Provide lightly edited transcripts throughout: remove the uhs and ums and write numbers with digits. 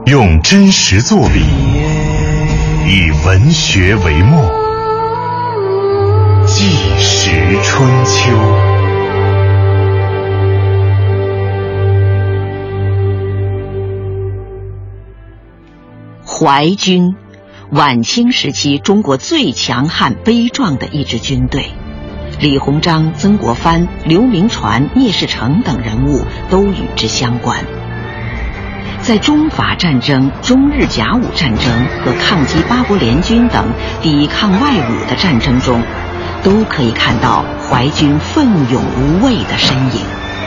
用真实作笔，以文学为墨，纪实春秋。 淮军，晚清时期中国最强悍悲壮的一支军队，李鸿章、曾国藩、刘铭传、聂士成等人物都与之相关。在中法战争、中日甲午战争和抗击八国联军等抵抗外侮的战争中，都可以看到淮军奋勇无畏的身影。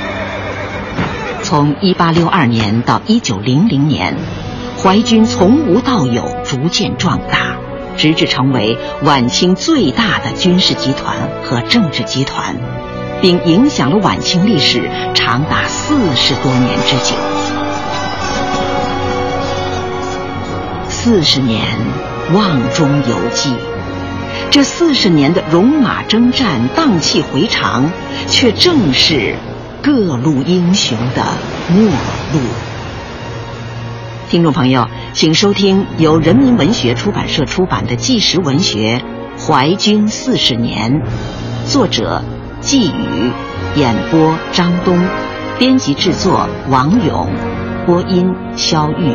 从1862年到1900年，淮军从无到有，逐渐壮大，直至成为晚清最大的军事集团和政治集团，并影响了晚清历史长达40多年之久。40年瓮中有计，这40年的戎马征战、荡气回肠，却正是各路英雄的末路。听众朋友，请收听由人民文学出版社出版的纪实文学《淮军40年》，作者季宇，演播张东，编辑制作王勇，播音肖玉。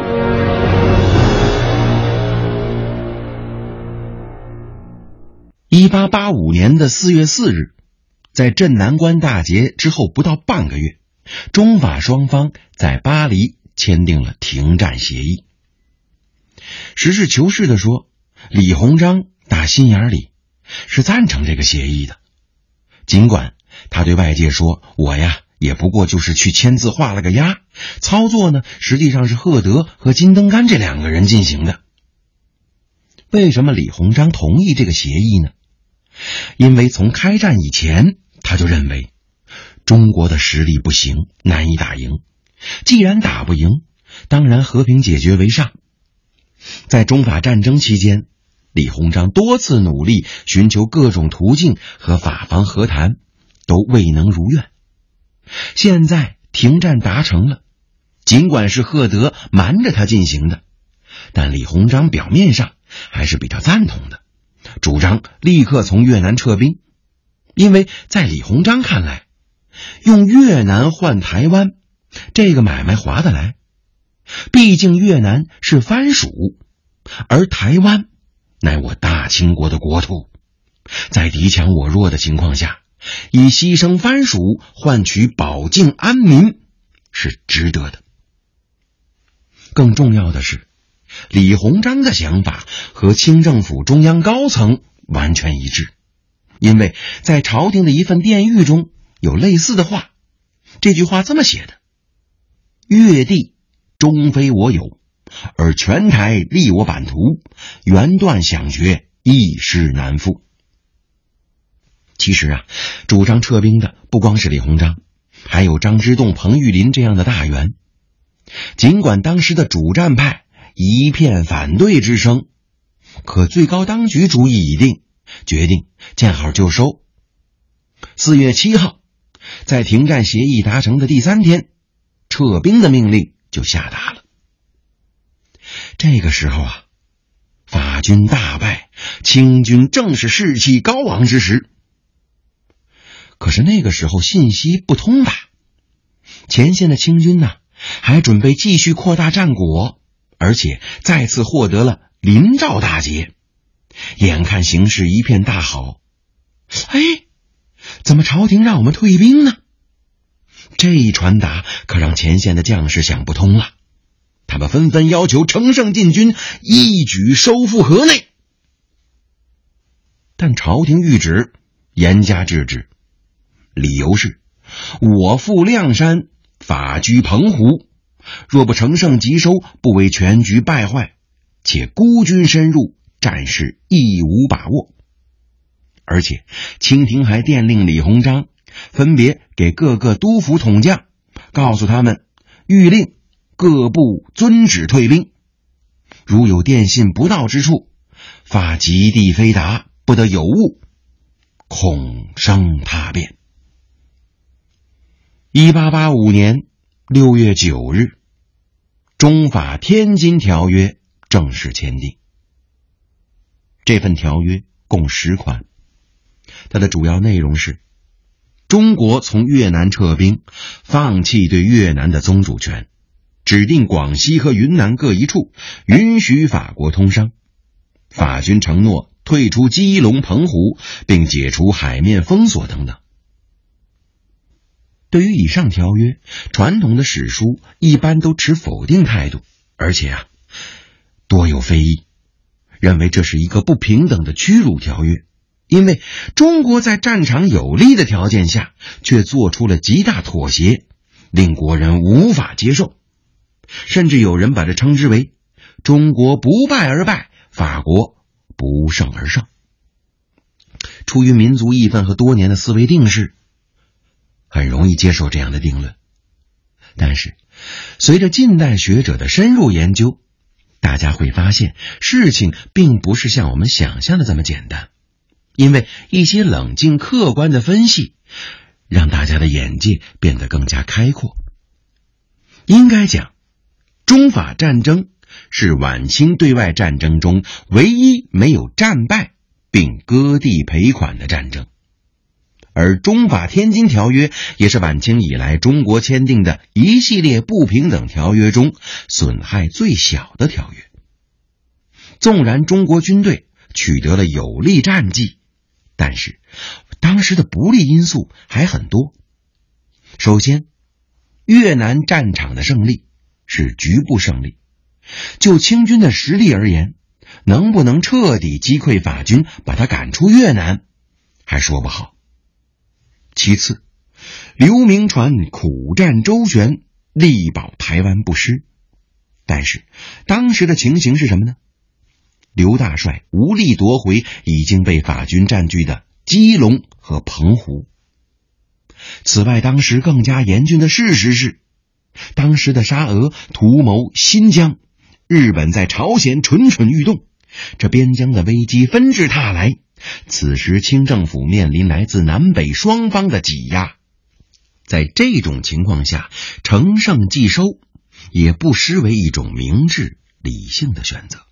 1885年的4月4日，在镇南关大捷之后不到半个月，中法双方在巴黎签订了停战协议。实事求是地说，李鸿章打心眼里是赞成这个协议的，尽管他对外界说，我呀也不过就是去签字画了个押，操作呢实际上是赫德和金登干这2个人进行的。为什么李鸿章同意这个协议呢？因为从开战以前，他就认为中国的实力不行，难以打赢，既然打不赢，当然和平解决为上。在中法战争期间，李鸿章多次努力寻求各种途径和法方和谈，都未能如愿。现在停战达成了，尽管是赫德瞒着他进行的，但李鸿章表面上还是比较赞同的，主张立刻从越南撤兵。因为在李鸿章看来，用越南换台湾，这个买卖划得来。毕竟越南是藩属，而台湾乃我大清国的国土，在敌强我弱的情况下，以牺牲藩属换取保境安民是值得的。更重要的是，李鸿章的想法和清政府中央高层完全一致，因为在朝廷的一份电谕中有类似的话，这句话这么写的：越地终非我有，而全台立我版图，原断想绝，一时难复。其实啊，主张撤兵的不光是李鸿章，还有张之洞、彭玉麟这样的大员。尽管当时的主战派一片反对之声，可最高当局主意已定，决定见好就收。4月7号，在停战协议达成的第3天，撤兵的命令就下达了。这个时候啊，法军大败，清军正是士气高昂之时。可是那个时候信息不通达，前线的清军呢，还准备继续扩大战果，而且再次获得了临赵大捷。眼看形势一片大好，怎么朝廷让我们退兵呢？这一传达可让前线的将士想不通了，他们纷纷要求乘胜进军，一举收复河内。但朝廷谕旨严加制止，理由是我赴亮山，法居澎湖，若不乘胜急收，不为全局败坏，且孤军深入，战事亦无把握。而且清廷还电令李鸿章分别给各个督府统将，告诉他们谕令各部遵旨退兵，如有电信不到之处，发极地飞达，不得有误，恐生他变。1885年6月9日， 中法天津条约正式签订。这份条约共10款，它的主要内容是：中国从越南撤兵，放弃对越南的宗主权，指定广西和云南各一处，允许法国通商。法军承诺退出基隆、澎湖，并解除海面封锁等等。对于以上条约，传统的史书一般都持否定态度，而且多有非议，认为这是一个不平等的屈辱条约，因为中国在战场有利的条件下，却做出了极大妥协，令国人无法接受。甚至有人把这称之为中国不败而败，法国不胜而胜。出于民族义愤和多年的思维定式，很容易接受这样的定论。但是随着近代学者的深入研究，大家会发现事情并不是像我们想象的这么简单，因为一些冷静客观的分析让大家的眼界变得更加开阔。应该讲，中法战争是晚清对外战争中唯一没有战败并割地赔款的战争，而中法天津条约也是晚清以来中国签订的一系列不平等条约中损害最小的条约。纵然中国军队取得了有利战绩，但是当时的不利因素还很多。首先，越南战场的胜利是局部胜利，就清军的实力而言，能不能彻底击溃法军，把他赶出越南，还说不好。其次，刘铭传苦战周旋，力保台湾不失。但是当时的情形是什么呢？刘大帅无力夺回已经被法军占据的基隆和澎湖。此外，当时更加严峻的事实是，当时的沙俄图谋新疆，日本在朝鲜蠢蠢欲动，这边疆的危机纷至沓来。此时清政府面临来自南北双方的挤压，在这种情况下，乘胜继收也不失为一种明智理性的选择。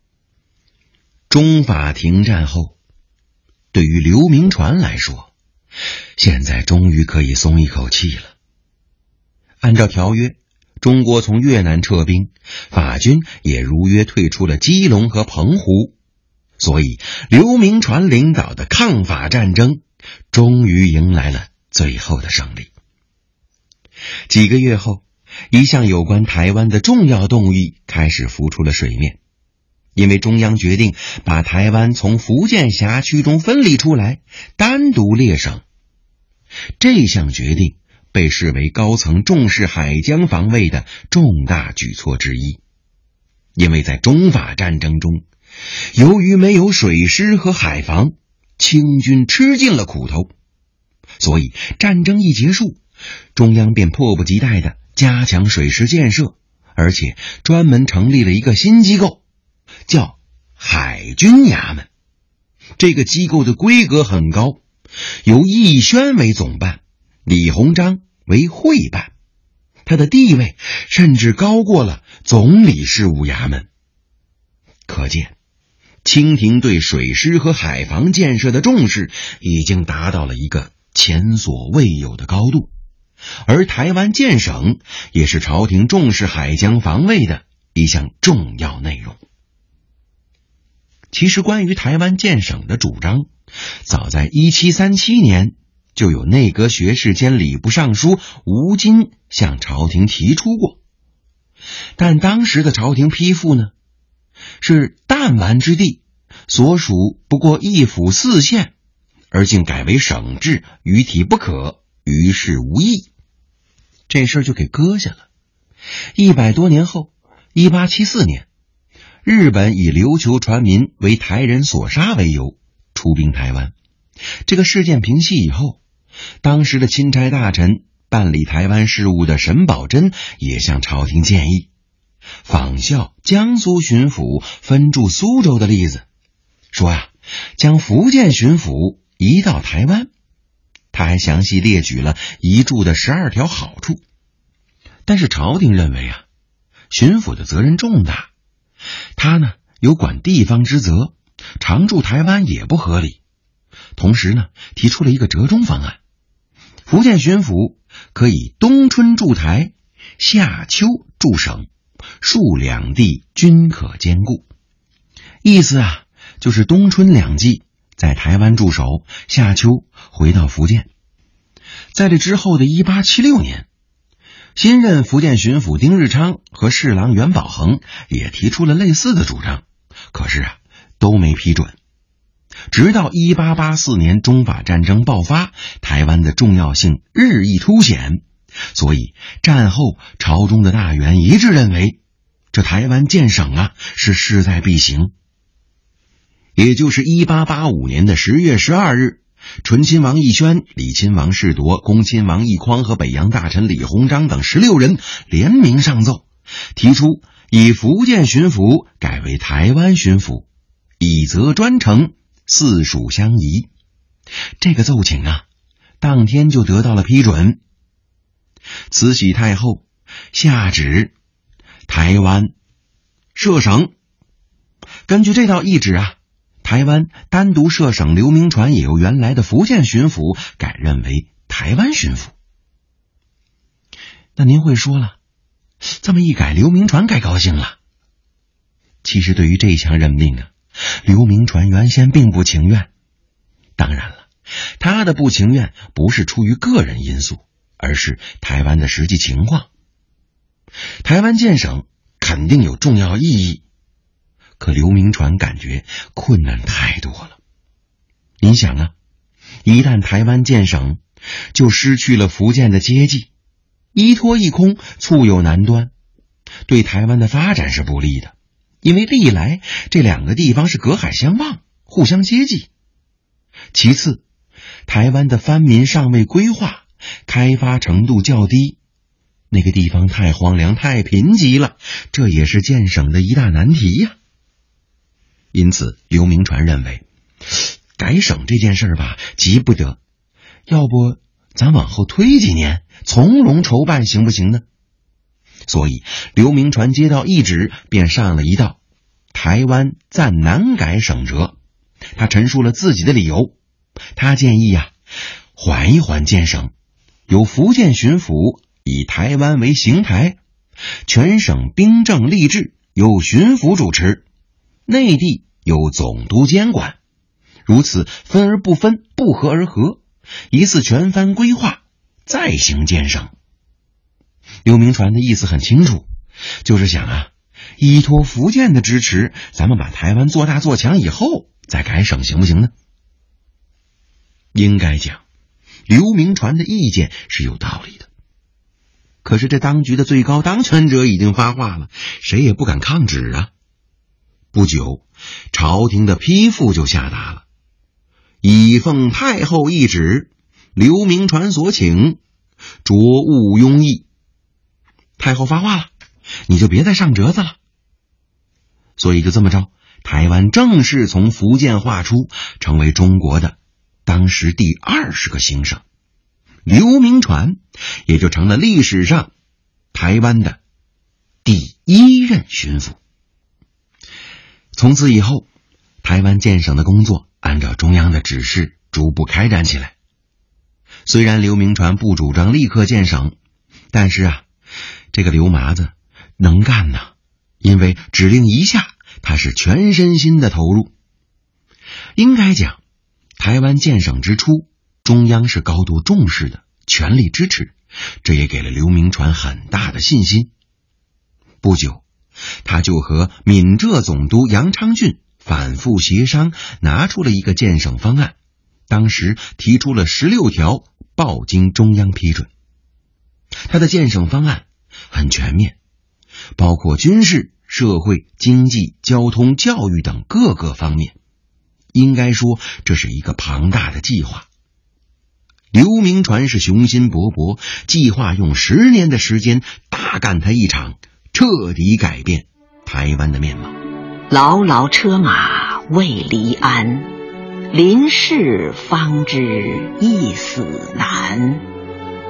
中法停战后，对于刘铭传来说，现在终于可以松一口气了。按照条约，中国从越南撤兵，法军也如约退出了基隆和澎湖，所以刘铭传领导的抗法战争终于迎来了最后的胜利。几个月后，一项有关台湾的重要动议开始浮出了水面。因为中央决定把台湾从福建辖区中分离出来，单独列省。这项决定被视为高层重视海疆防卫的重大举措之一。因为在中法战争中，由于没有水师和海防，清军吃尽了苦头，所以战争一结束，中央便迫不及待地加强水师建设，而且专门成立了一个新机构，叫海军衙门。这个机构的规格很高，由义宣为总办，李鸿章为会办，他的地位甚至高过了总理事务衙门。可见清廷对水师和海防建设的重视已经达到了一个前所未有的高度，而台湾建省也是朝廷重视海疆防卫的一项重要内容。其实关于台湾建省的主张，早在1737年就有内阁学士兼礼部尚书吴金向朝廷提出过，但当时的朝廷批复呢，是弹丸之地，所属不过1府4县，而竟改为省制，于体不可，于事无益。这事就给搁下了。100多年后，1874年，日本以琉球船民为台人所杀为由出兵台湾。这个事件平息以后，当时的钦差大臣办理台湾事务的沈葆桢也向朝廷建议，仿效江苏巡抚分驻苏州的例子，说将福建巡抚移到台湾。他还详细列举了移驻的12条好处。但是朝廷认为巡抚的责任重大，他呢有管地方之责，常驻台湾也不合理。同时呢，提出了一个折中方案，福建巡抚可以冬春驻台，夏秋驻省，数两地均可兼顾。意思啊，就是冬春两季在台湾驻守，夏秋回到福建。在这之后的1876年，新任福建巡抚丁日昌和侍郎袁宝恒也提出了类似的主张，可是啊，都没批准。直到1884年中法战争爆发，台湾的重要性日益凸显，所以战后朝中的大员一致认为，这台湾建省啊是势在必行。也就是1885年的10月12日，醇亲王奕宣、李亲王士铎、恭亲王奕匡和北洋大臣李鸿章等16人联名上奏，提出以福建巡抚改为台湾巡抚，以责专程，四属相宜。这个奏请啊，当天就得到了批准。慈禧太后下旨台湾设省。根据这道懿旨啊，台湾单独设省刘铭传也由原来的福建巡抚改任为台湾巡抚。那您会说了，这么一改，刘铭传该高兴了。其实对于这项任命啊，刘铭传原先并不情愿。当然了，他的不情愿不是出于个人因素，而是台湾的实际情况。台湾建省肯定有重要意义，可刘铭传感觉困难太多了。您想啊，一旦台湾建省，就失去了福建的接济，依托一空，促有难端，对台湾的发展是不利的。因为历来这两个地方是隔海相望，互相接济。其次，台湾的藩民尚未规划，开发程度较低，那个地方太荒凉太贫瘠了，这也是建省的一大难题呀。因此刘铭传认为，改省这件事吧，急不得，要不咱往后推几年，从容筹办行不行呢？所以刘铭传接到懿旨，便上了一道台湾暂难改省折。他陈述了自己的理由，他建议啊，缓一缓建省，由福建巡抚以台湾为行台，全省兵政吏治由巡抚主持，内地由总督监管，如此分而不分，不合而合，一次全番规划，再行建省。刘铭传的意思很清楚，就是想啊，依托福建的支持，咱们把台湾做大做强以后再改省行不行呢？应该讲，刘铭传的意见是有道理的。可是这当局的最高当权者已经发话了，谁也不敢抗旨啊。不久，朝廷的批复就下达了，以奉太后懿旨，刘铭传所请，着勿庸议。太后发话了，你就别再上折子了。所以就这么着，台湾正式从福建划出，成为中国的当时第20个行省。刘铭传也就成了历史上台湾的第1任巡抚。从此以后，台湾建省的工作按照中央的指示逐步开展起来。虽然刘铭传不主张立刻建省，但是啊，这个刘麻子能干呐，因为指令一下，他是全身心的投入。应该讲，台湾建省之初，中央是高度重视的，全力支持，这也给了刘铭传很大的信心。不久，他就和闽浙总督杨昌俊反复协商，拿出了一个建省方案，当时提出了16条，报经中央批准。他的建省方案很全面，包括军事、社会、经济、交通、教育等各个方面。应该说，这是一个庞大的计划。刘铭传是雄心勃勃，计划用10年的时间大干他一场，彻底改变台湾的面貌。 牢牢车马未离鞍，临事方知一死难。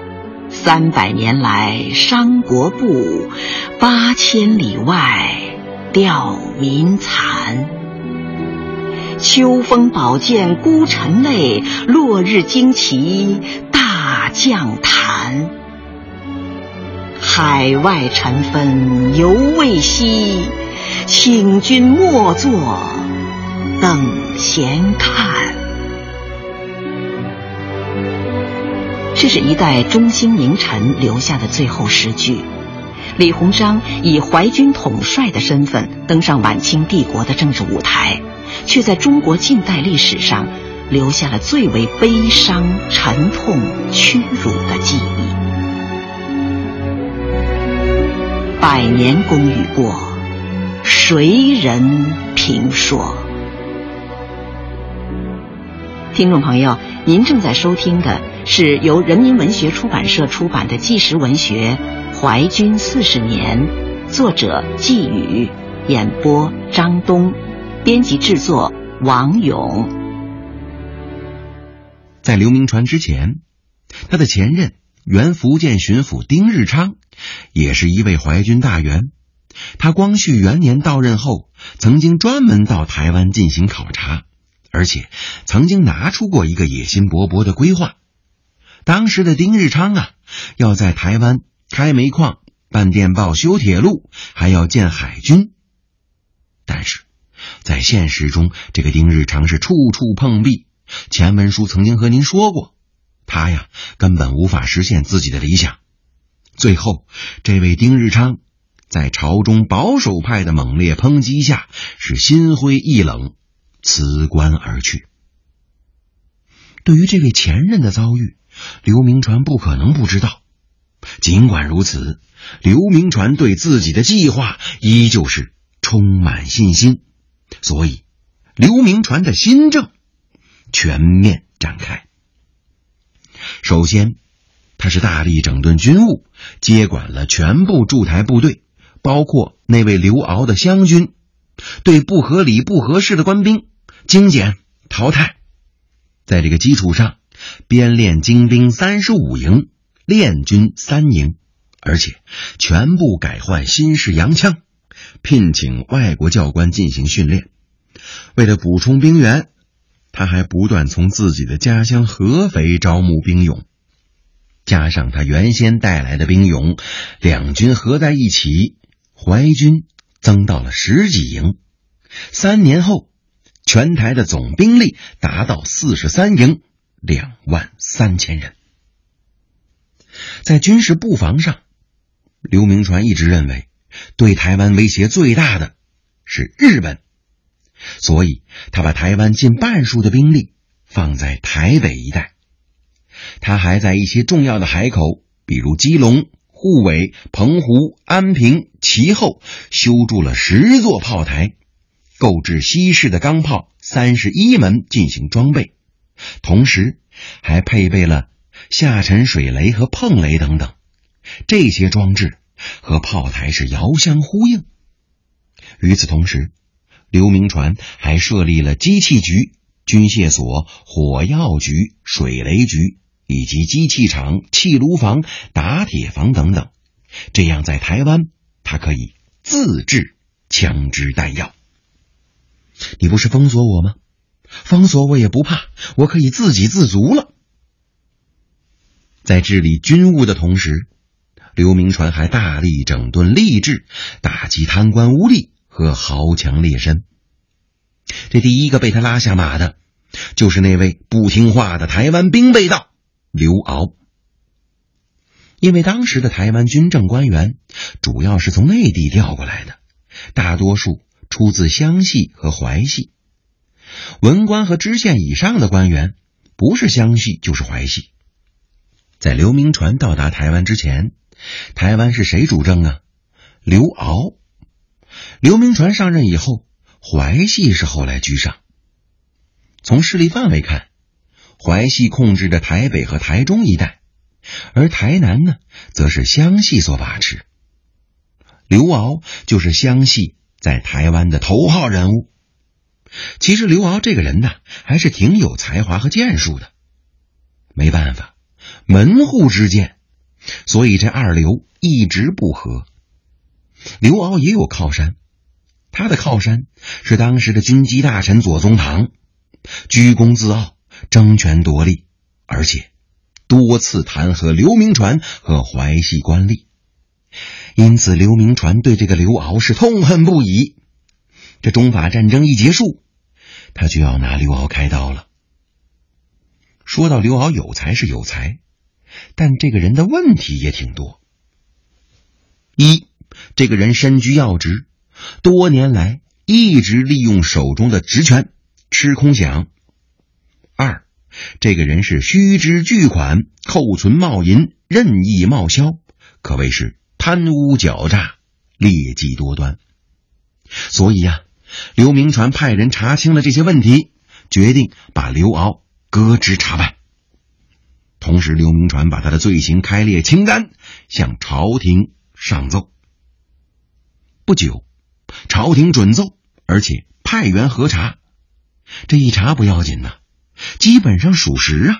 300年来商国步，8000里外吊民残。秋风宝剑孤臣泪，落日旌旗大将坛。海外尘纷犹未息，请君莫作等闲看。这是一代中兴名臣留下的最后诗句。李鸿章以淮军统帅的身份登上晚清帝国的政治舞台，却在中国近代历史上留下了最为悲伤、沉痛、屈辱的记忆。100年功与过，谁人评说？听众朋友，您正在收听的是由人民文学出版社出版的纪实文学《淮军40年》，作者季宇，演播张东，编辑制作王勇。 在刘铭传之前，他的前任原福建巡抚丁日昌也是一位淮军大员。他光绪元年到任后，曾经专门到台湾进行考察，而且曾经拿出过一个野心勃勃的规划。当时的丁日昌要在台湾开煤矿、办电报、修铁路，还要建海军。但是在现实中，这个丁日昌是处处碰壁。前文书曾经和您说过，他根本无法实现自己的理想。最后，这位丁日昌在朝中保守派的猛烈抨击下，是心灰意冷，辞官而去。对于这位前任的遭遇，刘铭传不可能不知道。尽管如此，刘铭传对自己的计划依旧是充满信心，所以刘铭传的新政全面展开。首先，他是大力整顿军务，接管了全部驻台部队，包括那位刘骜的湘军，对不合理不合适的官兵精简淘汰。在这个基础上，编练精兵35营，练军3营，而且全部改换新式洋枪，聘请外国教官进行训练。为了补充兵员，他还不断从自己的家乡合肥招募兵勇。加上他原先带来的兵勇，两军合在一起，淮军增到了10几营。3年后，全台的总兵力达到43营，23000人。在军事布防上，刘铭传一直认为对台湾威胁最大的是日本，所以他把台湾近半数的兵力放在台北一带。他还在一些重要的海口，比如基隆、护尾、澎湖、安平、其后，修筑了10座炮台，购置西式的钢炮31门进行装备，同时还配备了下沉水雷和碰雷等等。这些装置和炮台是遥相呼应。与此同时，刘铭传还设立了机器局、军械所、火药局、水雷局以及机器厂、气炉房、打铁房等等，这样在台湾他可以自制枪支弹药。你不是封锁我吗？封锁我也不怕，我可以自给自足了。在治理军务的同时，刘铭传还大力整顿吏治，打击贪官污吏和豪强劣绅。这第一个被他拉下马的，就是那位不听话的台湾兵备道刘骜。因为当时的台湾军政官员主要是从内地调过来的，大多数出自湘系和淮系。文官和知县以上的官员不是湘系就是淮系。在刘铭传到达台湾之前，台湾是谁主政啊？刘骜。刘铭传上任以后，淮系是后来居上。从势力范围看，淮系控制着台北和台中一带，而台南呢，则是湘系所把持。刘骜就是湘系在台湾的头号人物。其实刘骜这个人呢，还是挺有才华和建树的。没办法，门户之见所以这二刘一直不和。刘骜也有靠山，他的靠山是当时的军机大臣左宗棠，居功自傲，争权夺利，而且多次弹劾刘铭传和淮西官吏。因此刘铭传对这个刘骜是痛恨不已。这中法战争一结束，他就要拿刘骜开刀了。说到刘骜有才是有才，但这个人的问题也挺多。一，这个人身居要职，多年来一直利用手中的职权吃空饷。二，这个人是虚支巨款，扣存冒银，任意冒销，可谓是贪污狡诈，劣迹多端。所以刘铭传派人查清了这些问题，决定把刘骜革职查办。同时刘铭传把他的罪行开列清单，向朝廷上奏。不久，朝廷准奏，而且派员核查。这一查不要紧基本上属实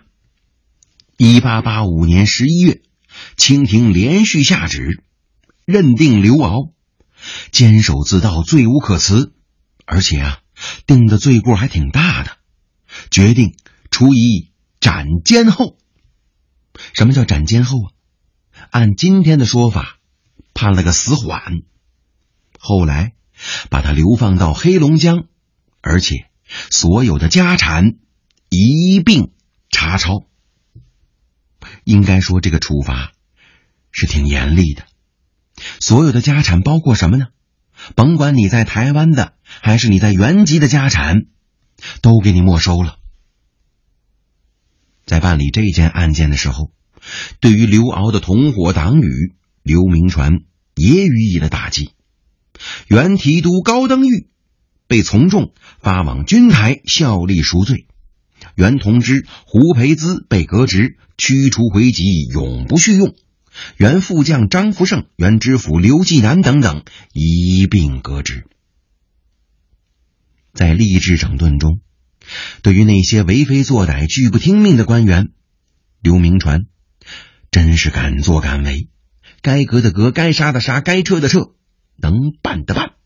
1885年11月，清廷连续下旨，认定刘骜监守自盗，罪无可辞，而且定的罪过还挺大的，决定处以斩监候。什么叫斩监候按今天的说法，判了个死缓。后来把他流放到黑龙江，而且所有的家产一并查抄。应该说这个处罚是挺严厉的。所有的家产包括什么呢？甭管你在台湾的还是你在原籍的家产，都给你没收了。在办理这件案件的时候，对于刘骜的同伙党羽刘铭传也予以了打击。原提督高登玉被从重发往军台效力赎罪，原同知胡培资被革职，驱除回籍，永不续用。原副将张福胜、原知府刘继南等等一并革职。在吏治整顿中，对于那些为非作歹、拒不听命的官员，刘铭传真是敢作敢为，该革的革，该杀的杀，该撤的撤，能办的办。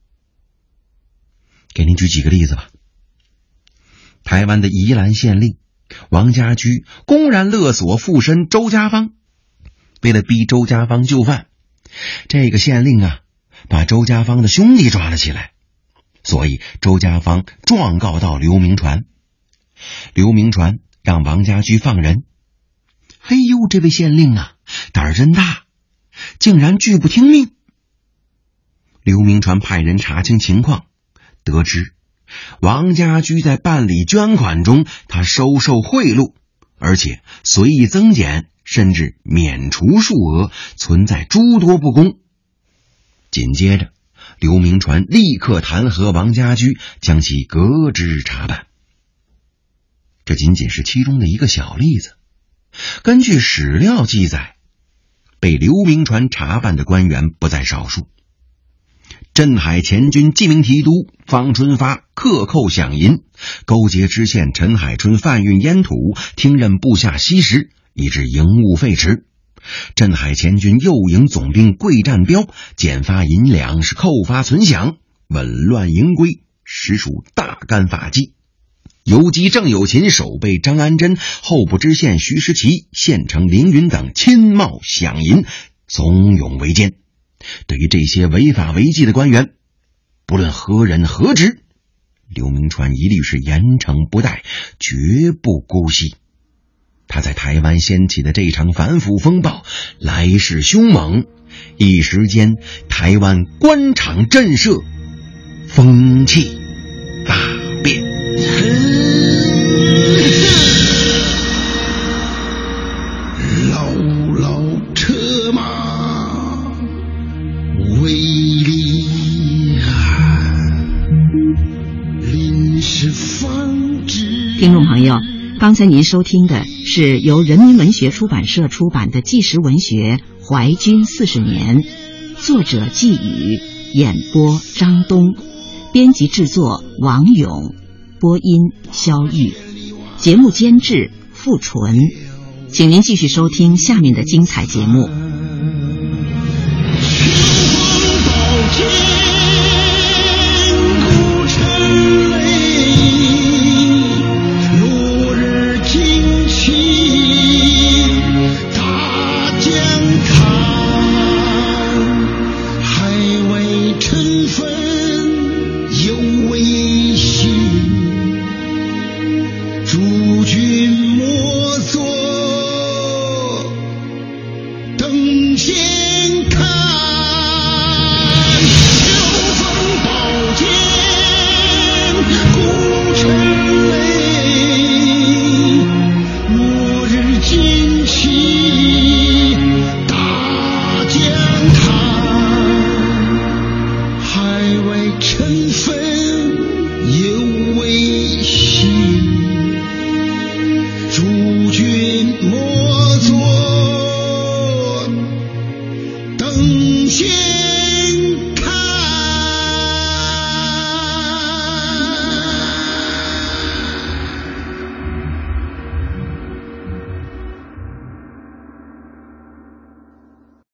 给您举几个例子吧。台湾的宜兰县令王家驹公然勒索附身周家芳，为了逼周家芳就范，这个县令把周家芳的兄弟抓了起来，所以周家芳状告到刘铭传。刘铭传让王家驹放人。嘿呦，这位县令胆儿真大，竟然拒不听命。刘铭传派人查清情况，得知王家驹在办理捐款中，他收受贿赂，而且随意增减，甚至免除数额，存在诸多不公。紧接着刘铭传立刻弹劾王家驹，将其革职查办。这仅仅是其中的一个小例子。根据史料记载，被刘铭传查办的官员不在少数。镇海前军记名提督方春发克扣饷银，勾结知县陈海春贩运烟土，听任部下吸食，以致营务废弛。镇海前军右营总兵桂占彪减发银两，是扣发存饷，紊乱营规，实属大干法纪。游击郑有勤、守备张安珍、候补知县徐时奇、县城凌云等亲冒饷银，怂恿为奸。对于这些违法违纪的官员，不论何人何职，刘铭传一律是严惩不贷，绝不姑息。他在台湾掀起的这场反腐风暴来势凶猛，一时间台湾官场震慑，风气大变。 老老车马为厉害，临时方知。 听众朋友，刚才您收听的是由人民文学出版社出版的纪实文学《淮军40年》，作者季宇，演播张东，编辑制作王勇，播音肖玉，节目监制付纯。 请您继续收听下面的精彩节目。